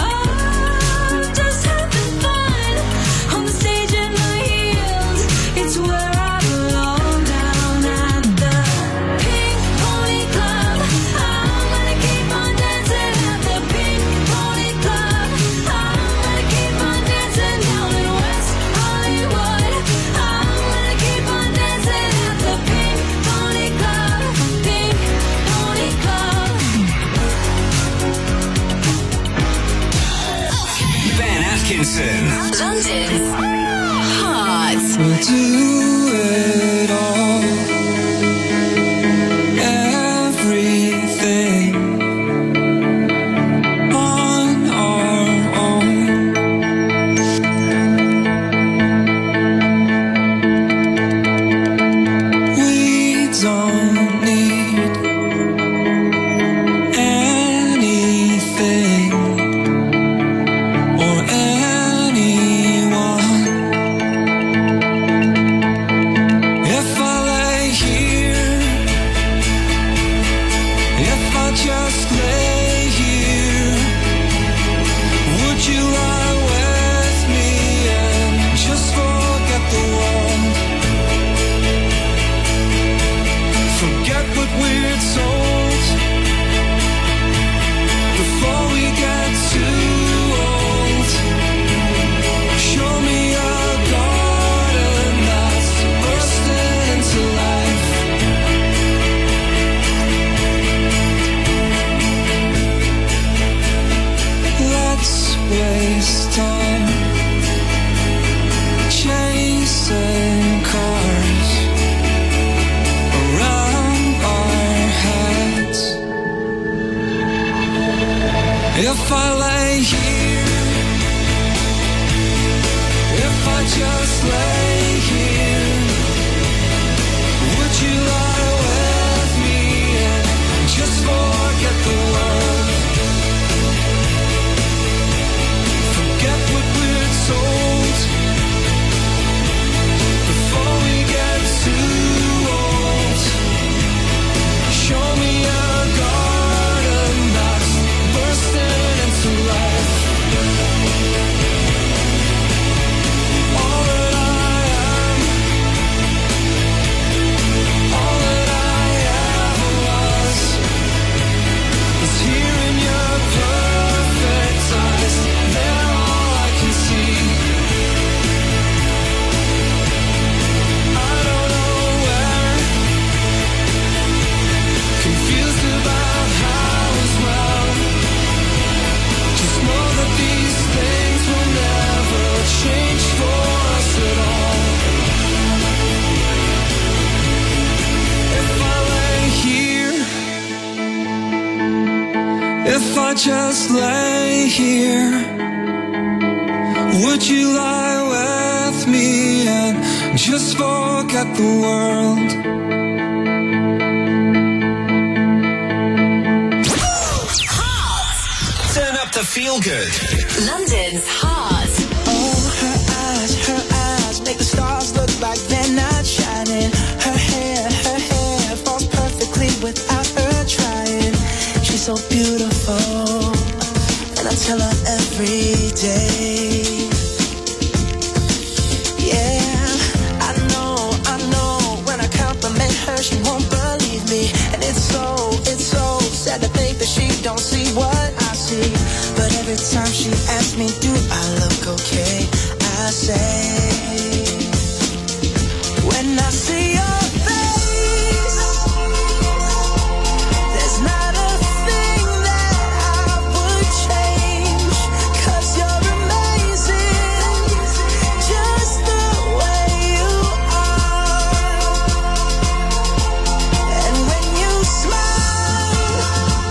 Speaker 8: just having fun on the stage in my heels. It's where I belong, down at the Pink Pony Club. I'm gonna keep on dancing at the Pink Pony Club. I'm gonna keep on dancing down in West Hollywood. I'm gonna keep on dancing at the Pink Pony Club. Pink Pony Club.
Speaker 7: Ben Atkinson.
Speaker 6: London's Heart.
Speaker 8: We'll do it all. Everything on our own. We don't need anything or anyone. If I lay here, if I just lay here, would you lie with me and just forget the world? Forget what we're told before we get too old. Show me a garden that's bursting into life. Let's waste time chasing cars around our heads. If I lay here, if I just lay here, would you lie with me and just forget the world? Forget what we're told before we get too old. Show me a garden that's bursting into life. All that I am, all that I ever was, is here in your perfect eyes. They're all I can see. I don't know where, confused about how as well. Just know that these things will never change for us at all. If I lay here, if I just lay here, would you lie with me and just forget the world?
Speaker 7: Turn up the feel good.
Speaker 6: London's Heart.
Speaker 8: Oh, her eyes make the stars look like they're not shining. Her hair falls perfectly without her trying. She's so beautiful, and I tell her every day. Yeah, I know, when I compliment her, she won't believe me. And it's so sad to think that she don't see what I see. But every time she asks me, do I look okay? I say, when I see your face, there's not a thing that I would change. 'Cause you're amazing, just the way you are. And when you smile,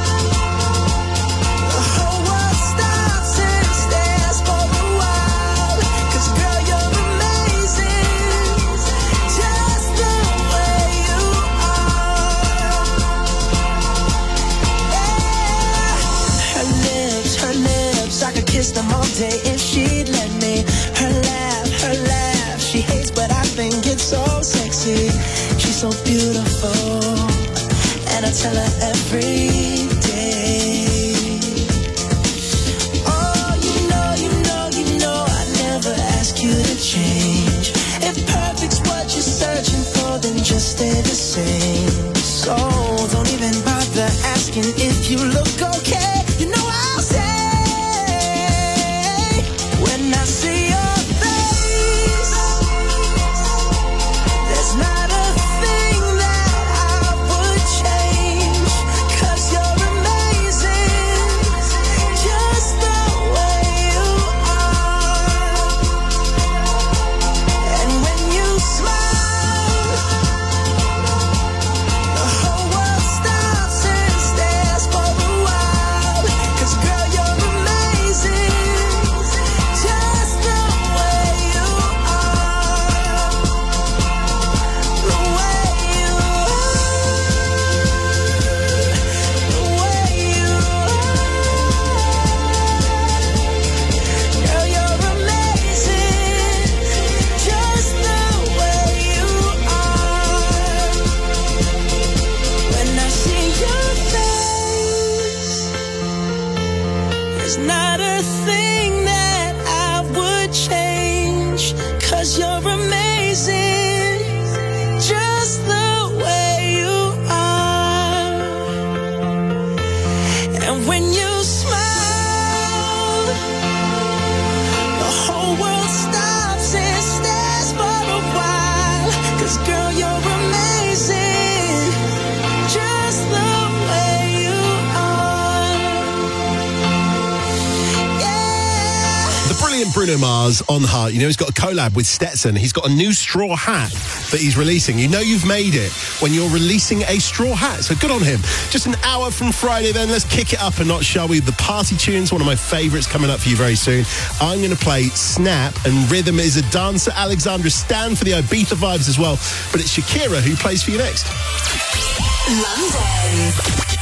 Speaker 8: the whole world stops and stares for a while. 'Cause girl, you're amazing, just face, but I think it's so sexy. She's so beautiful, and I tell her every day. Oh, you know, I never ask you to change. If perfect's what you're searching for, then just stay the same. So don't even bother asking if you look okay. You know I'll say, when I see your face, there's not a thing that I would change, 'cause you're amazing, just the way you are. And when you smile, the whole world stops and stares for a while. 'Cause girl, you're amazing, just the way you are. The way you are. The way you are. Girl, you're amazing, just the way you are. When I see your face, there's not a thing that I would change, 'cause you're amazing, just the way you are. And when you smile, the whole world stops and stares for a while. 'Cause girl, you're amazing, just the way you are.
Speaker 3: The brilliant Bruno Mars on Heart. You know, he's got a collab with Stetson. He's got a new straw hat that he's releasing. You know you've made it when you're releasing a straw hat. So good on him. Just an hour from Friday then. Let's kick it up a notch, shall we? The party tunes, one of my favourites coming up for you very soon. I'm going to play Snap, and Rhythm is a dancer. Alexandra Stan for the Ibiza vibes as well. But it's Shakira who plays for you next.
Speaker 6: London.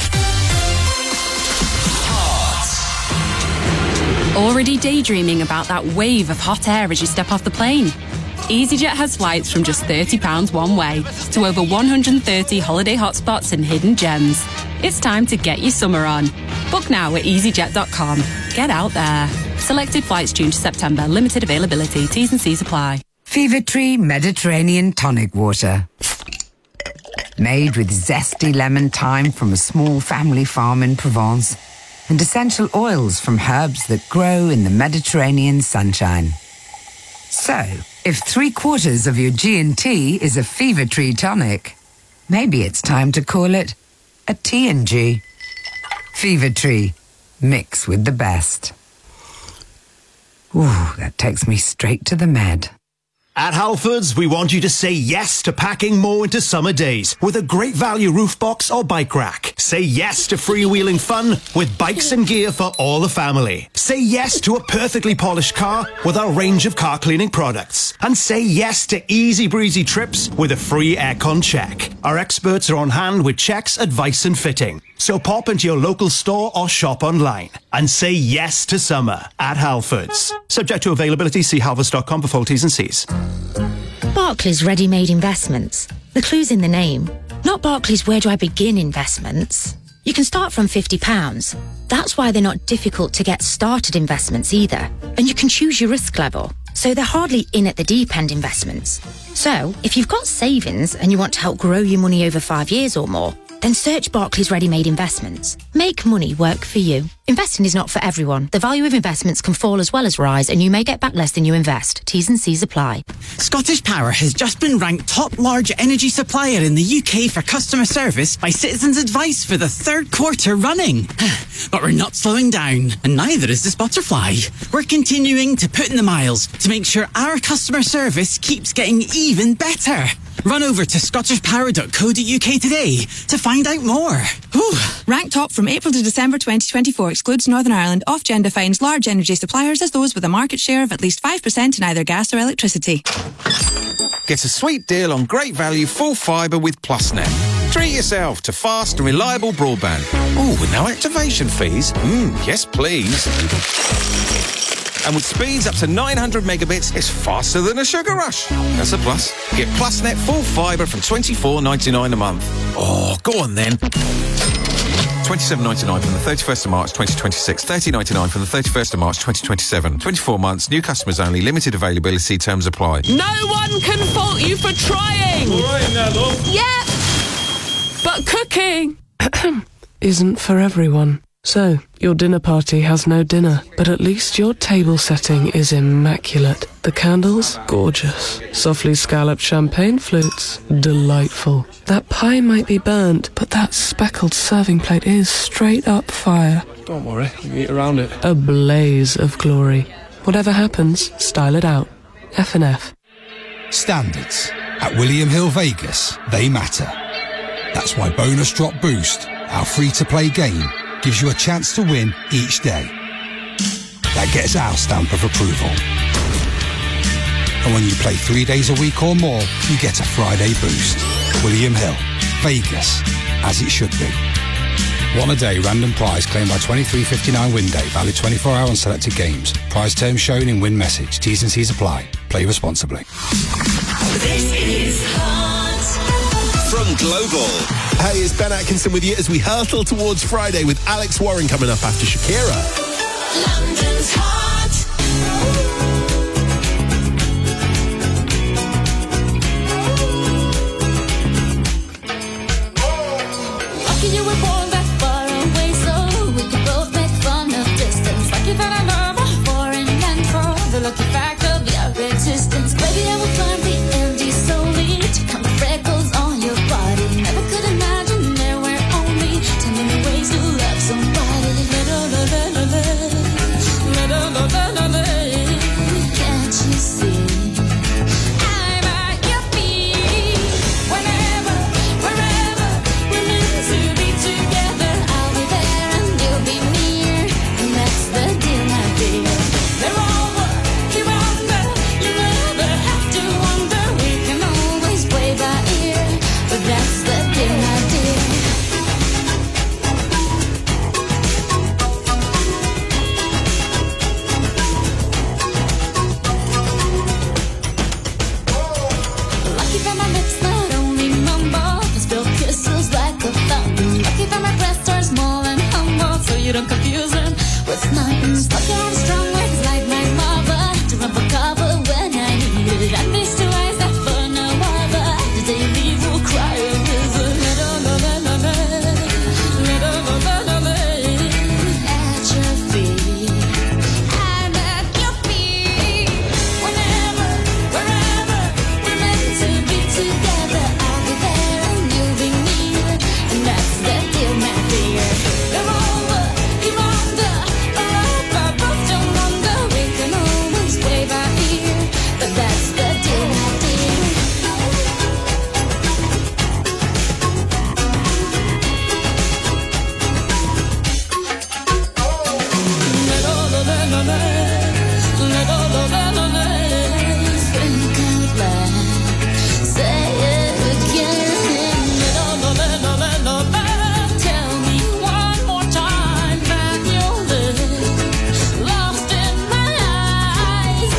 Speaker 13: Already daydreaming about that wave of hot air as you step off the plane? EasyJet has flights from just £30 one way to over 130 holiday hotspots and hidden gems. It's time to get your summer on. Book now at easyjet.com. Get out there. Selected flights June to September. Limited availability. T's and C's apply.
Speaker 14: Fever Tree Mediterranean Tonic Water. Made with zesty lemon thyme from a small family farm in Provence, and essential oils from herbs that grow in the Mediterranean sunshine. So, if 3/4 of your G&T is a Fever Tree tonic, maybe it's time to call it a T&G. Fever Tree. Mix with the best. Ooh, that takes me straight to the med.
Speaker 31: At Halfords, we want you to say yes to packing more into summer days with a great value roof box or bike rack. Say yes to freewheeling fun with bikes and gear for all the family. Say yes to a perfectly polished car with our range of car cleaning products. And say yes to easy breezy trips with a free aircon check. Our experts are on hand with checks, advice and fitting. So pop into your local store or shop online and say yes to summer at Halfords. Subject to availability, see halfords.com for full T's and C's.
Speaker 22: Barclays Ready-Made Investments. The clue's in the name. Not Barclays Where Do I Begin investments. You can start from £50. That's why they're not difficult to get started investments either. And you can choose your risk level. So they're hardly in at the deep end investments. So if you've got savings and you want to help grow your money over 5 years or more, then search Barclays Ready-Made Investments. Make money work for you. Investing is not for everyone. The value of investments can fall as well as rise, and you may get back less than you invest. T's and C's apply.
Speaker 15: Scottish Power has just been ranked top large energy supplier in the UK for customer service by Citizens Advice for the 3rd quarter running. But we're not slowing down, and neither is this butterfly. We're continuing to put in the miles to make sure our customer service keeps getting even better. Run over to scottishpower.co.uk today to find out more. Whew.
Speaker 16: Ranked top from April to December 2024 excludes Northern Ireland. Ofgem defines large energy suppliers as those with a market share of at least 5% in either gas or electricity.
Speaker 32: Get a sweet deal on great value full fibre with PlusNet. Treat yourself to fast and reliable broadband. Oh, with no activation fees? Yes, please. And with speeds up to 900 megabits, it's faster than a sugar rush. That's a plus. Get PlusNet full fibre from $24.99 a month. Oh, go on then. $27.99 from the 31st of March 2026, $30.99 from the 31st of March 2027. 24 months, new customers only, limited availability, terms apply.
Speaker 1: No one can fault you for trying.
Speaker 2: All right now, love.
Speaker 1: Yeah, but cooking
Speaker 2: Isn't for everyone. So, your dinner party has no dinner, but at least your table setting is immaculate. The candles, gorgeous. Softly scalloped champagne flutes, delightful. That pie might be burnt, but that speckled serving plate is straight up fire. Don't worry, we can eat around it. A blaze of glory. Whatever happens, style it out. F&F.
Speaker 10: Standards. At William Hill Vegas, they matter. That's why Bonus Drop Boost, our free-to-play game, gives you a chance to win each day. That gets our stamp of approval. And when you play 3 days a week or more, you get a Friday boost. William Hill, Vegas, as it should be. One a day random prize claimed by 23.59 win day, valid 24 hour on selected games. Prize terms shown in win message. T's and C's apply. Play responsibly.
Speaker 7: This is Hot from Global.
Speaker 3: Hey, it's Ben Atkinson with you as we hurtle towards Friday with Alex Warren coming up after Shakira.
Speaker 8: London's Hot.
Speaker 9: Lucky you were born that far away, so we could both make fun of distance. Lucky that I love a foreign and for the lucky fact of your existence. Baby, I will climb the empty solely to count the freckles on your body. Never could imagine there were only 10 million ways to love somebody. Can't you see? I'm at your feet. Whenever, wherever, we're meant to be together. I'll be there and you'll be near, and that's the deal, my dear. They're over, you're under. You never have to wonder. We can always play by ear, but that's the deal, my dear. Lucky that my lips not only mumble, can spill kisses like a fountain. Lucky that my breasts are small and humble, so you don't confuse them with mountains. Lucky I'm strong legs like my mother, to run for cover when I need it. And these two eyes that for no other, the daily will cry a river. At your feet, I'm at your feet. Whenever, wherever, we're meant to be together. I'll be there and you'll be near, and that's the deal, my dear. They're over, you're under, up above, don't wonder. We can always play by ear, but that's the deal, my dear. Think out loud, say it again. Tell me one more time that you'll live lost in my eyes.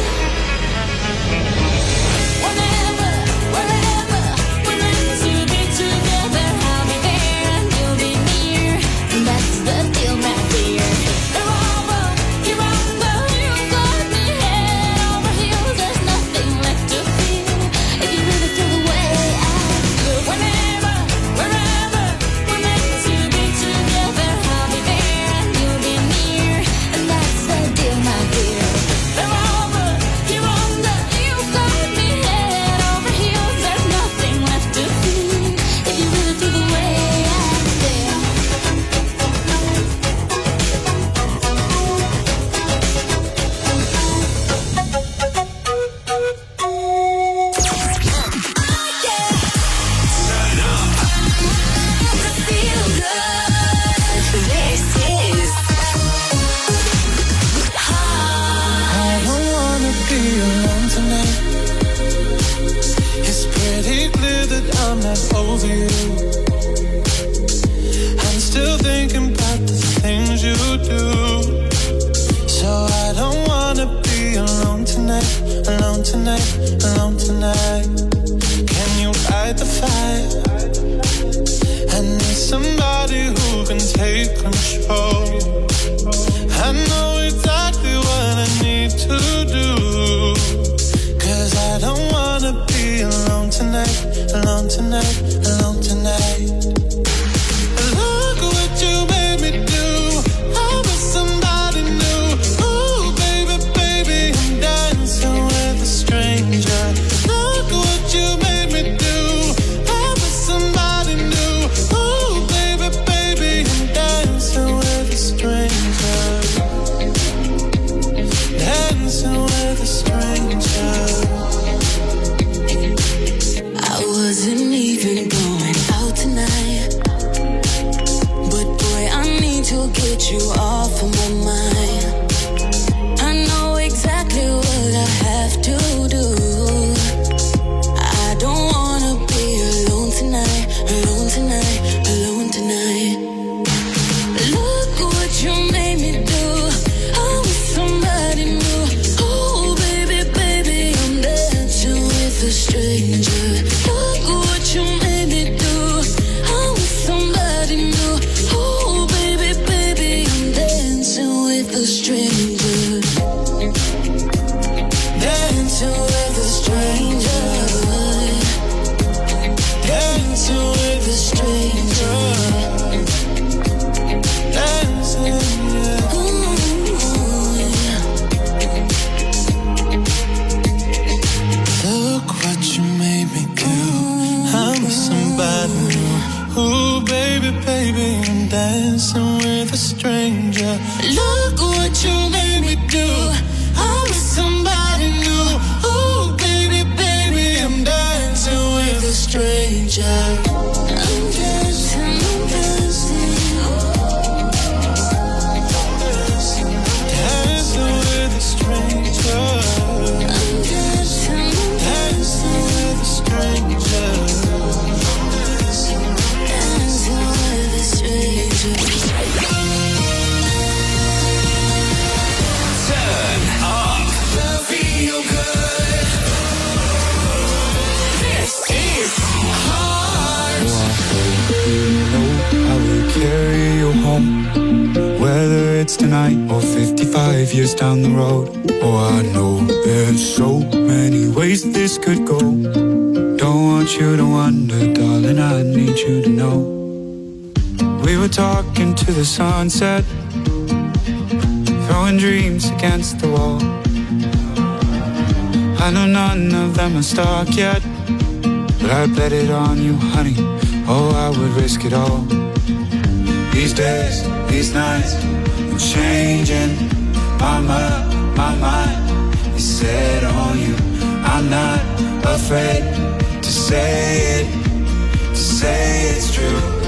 Speaker 9: Whenever, wherever, we're meant to be together. I'll be there and you'll be near, and that's the deal, my dear. They're over, you're under, you got me head over heels. There's nothing left to feel if you really feel the way I feel. Whenever, wherever, we're meant to be together. I'll be there and you'll be near, and that's the deal, my dear. They're over, you're under, you got me head over heels. There's nothing left to feel if you really feel the way I feel.
Speaker 8: I don't wanna be alone tonight. It's pretty clear that I'm not over you. I'm still thinking about the things you do. So I don't wanna wanna be alone tonight, alone tonight, alone tonight. Can you fight the fire? I need somebody who can take control. I know exactly what I need to do, 'cause I don't wanna be alone tonight, alone tonight, alone tonight. Look what you made me do. I was somebody new. Ooh, baby, baby, I'm dancing with a stranger. Look what you made me do. I was somebody new. Ooh, baby, baby, I'm dancing with a stranger. Dancing with a stranger.
Speaker 9: I wasn't even going out tonight, but boy, I need to get you off of my mind. I know exactly what I have to do. I don't wanna be alone tonight, alone tonight, alone tonight. Look what you made me do. I was somebody new. Oh, baby, baby, I'm dancing with a stranger. Look what you made me do. I was somebody new. Oh, baby, baby, I'm dancing with a stranger. Dancing with a stranger. Dancing with a stranger. Dancing, yeah. Look what you made me do. I'm with somebody new. Ooh, baby, baby, I'm dancing with a stranger. Look what you made me do. I'm with somebody new. Ooh, baby, baby, I'm dancing with a stranger. I'm dancing, I'm dancing. Dancing with a stranger. I'm dancing, dancing with a stranger. Dancing with a stranger.
Speaker 7: Turn up.
Speaker 8: Feel good. This is hard.
Speaker 5: I will carry you home, whether it's tonight or 55 years down the road. Oh, I know there's so many ways this could go. Don't want you to wonder, darling, I need you to know. We were talking to the sunset, throwing dreams against the wall. I know none of them are stuck yet, but I bet it on you, honey. Oh, I would risk it all. These days, these nights, I'm changing. My mind is set on you. I'm not afraid to say it, to say it's true.